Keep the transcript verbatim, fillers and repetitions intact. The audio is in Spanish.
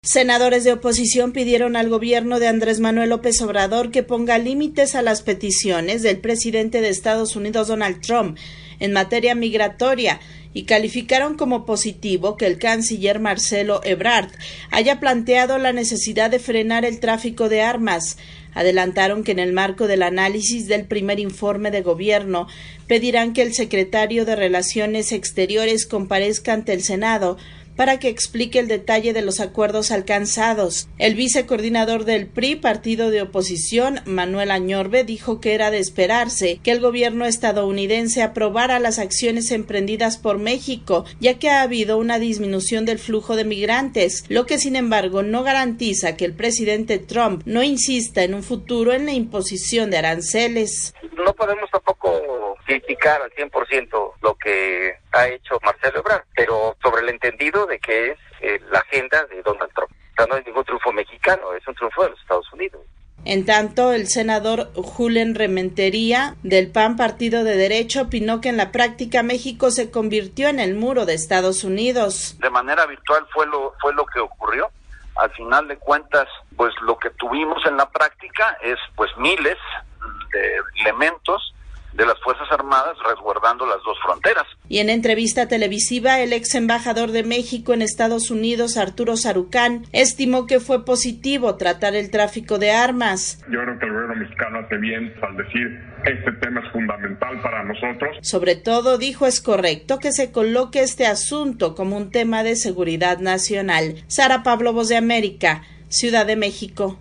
Senadores de oposición pidieron al gobierno de Andrés Manuel López Obrador que ponga límites a las peticiones del presidente de Estados Unidos, Donald Trump, en materia migratoria, y calificaron como positivo que el canciller Marcelo Ebrard haya planteado la necesidad de frenar el tráfico de armas. Adelantaron que en el marco del análisis del primer informe de gobierno pedirán que el secretario de Relaciones Exteriores comparezca ante el Senado para que explique el detalle de los acuerdos alcanzados. El vicecoordinador del P R I, partido de oposición, Manuel Añorbe, dijo que era de esperarse que el gobierno estadounidense aprobara las acciones emprendidas por México, ya que ha habido una disminución del flujo de migrantes, lo que sin embargo no garantiza que el presidente Trump no insista en un futuro en la imposición de aranceles. No podemos tampoco criticar al cien por ciento lo que ha hecho Marcelo Ebrard, pero sobre el entendido de que es eh, la agenda de Donald Trump. O sea, no es ningún triunfo mexicano, es un triunfo de los Estados Unidos. En tanto, el senador Julen Rementería, del P A N Partido de Derecho, opinó que en la práctica México se convirtió en el muro de Estados Unidos. De manera virtual fue lo, fue lo que ocurrió. Al final de cuentas, pues lo que tuvimos en la práctica es pues miles de elementos de las Fuerzas Armadas resguardando las dos fronteras. Y en entrevista televisiva, el ex embajador de México en Estados Unidos, Arturo Sarucán, estimó que fue positivo tratar el tráfico de armas. Yo creo que el gobierno mexicano hace bien al decir este tema es fundamental para nosotros. Sobre todo, dijo, es correcto que se coloque este asunto como un tema de seguridad nacional. Sara Pablo, Voz de América, Ciudad de México.